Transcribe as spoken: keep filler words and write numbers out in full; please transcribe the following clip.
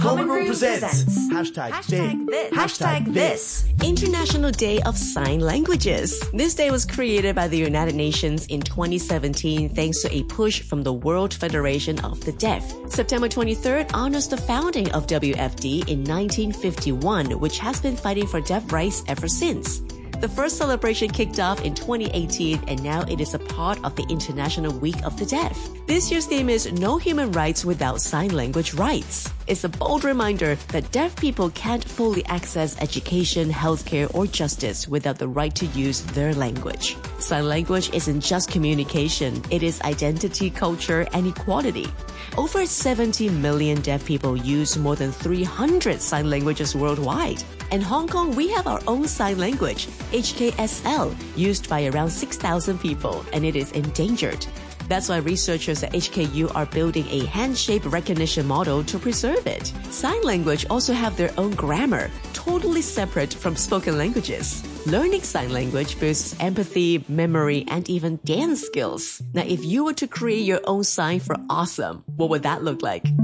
Common Room presents Hashtag, Hashtag this. Hashtag this. International Day of Sign Languages. This day was created by the United Nations in twenty seventeen thanks to a push from the World Federation of the Deaf. September twenty-third honors the founding of W F D in nineteen fifty-one, which has been fighting for deaf rights ever since. The first celebration kicked off in twenty eighteen, and now it is a part of the International Week of the Deaf. This year's theme is No Human Rights Without Sign Language Rights. It's a bold reminder that deaf people can't fully access education, healthcare, or justice without the right to use their language. Sign language isn't just communication, it is identity, culture, and equality. Over seventy million deaf people use more than three hundred sign languages worldwide. In Hong Kong, we have our own sign language, H K S L, used by around six thousand people, and it is endangered. That's why researchers at H K U are building a hand-shaped recognition model to preserve it. Sign language also have their own grammar, totally separate from spoken languages. Learning sign language boosts empathy, memory, and even dance skills. Now, if you were to create your own sign for awesome, what would that look like?